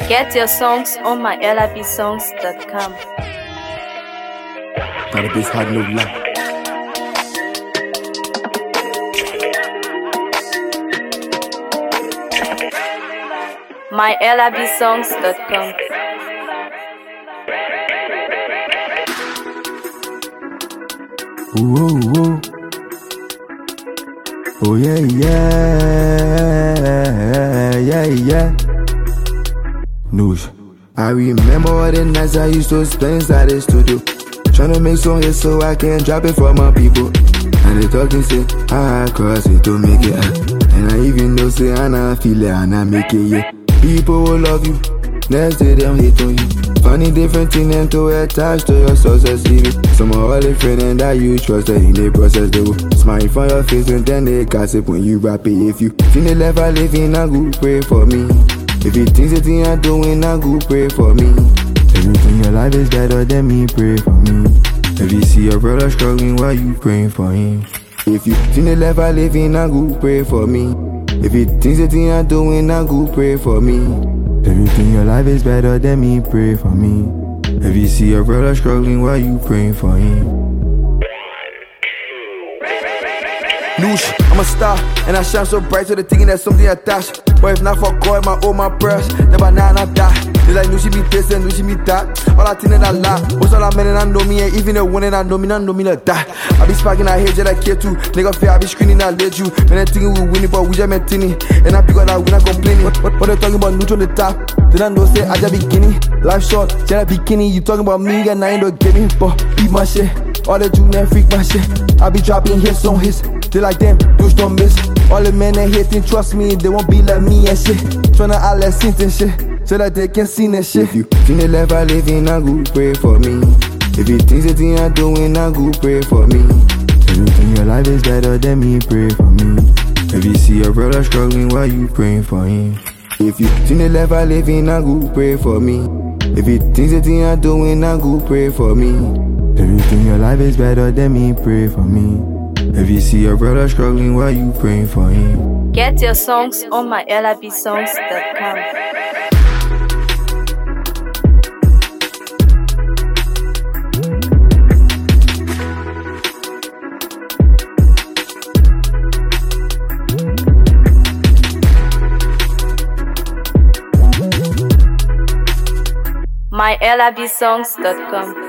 Get your songs on mylabsongs.com. Gotta be hard no lie. mylabsongs.com. Whoa, whoa. Oh yeah, yeah. Noosh. I remember all the nights I used to spend inside the studio, tryna make some hits so I can drop it for my people. And they talking say, I cross it to make it. And I even know say, I not feel it, I not make it, yeah. People will love you, next day them hate on you. Funny different thing them to attach to your success, even. Some of all the friends and that you trusted in the process, they will smile from your face and then they gossip when you rap it. If you think they left I living, I go pray for me. If you think the thing I'm doing, I go pray for me. If you think your life is better than me, pray for me. If you see your brother struggling, why you praying for him? If you think the life I living, I go pray for me. If you think the thing I'm doing, I go pray for me. If you think your life is better than me, pray for me. If you see your brother struggling, why you praying for him? Noosh, I'm a star, and I shine so bright so they thinking that's something attached. But if not for God, my prayers, never now I die. They like Nooshi be pissed and Nooshi be that. All I think that I lie. Most all I men and I know me, and even the one and I know me not die. I be sparking I hate just like care too. Nigga fear I be screaming I let you. Man I think we winning, but we just maintain it. And I pick up that we not complaining. What they talking about neutral on the top? Then I know say I just beginning. Life short, just like bikini. You talking about me and I ain't no getting. But beat my shit. All the junior freak my shit. I be dropping hits on hits. They like them, those don't miss. All the men that hating, trust me, they won't be like me and shit. Tryna out let scenes and shit, so that they can see that shit. If you think the life I living, I go pray for me. If you think the thing I'm doing, I go pray for me. If you think your life is better than me, pray for me. If you see your brother struggling, why you praying for him? If you think the life I living, I go pray for me. If you think the thing I'm doing, I go pray for me. If you think your life is better than me, pray for me. If you see your brother struggling, why you praying for him? Get your songs on mylabsongs.com. mylabsongs.com.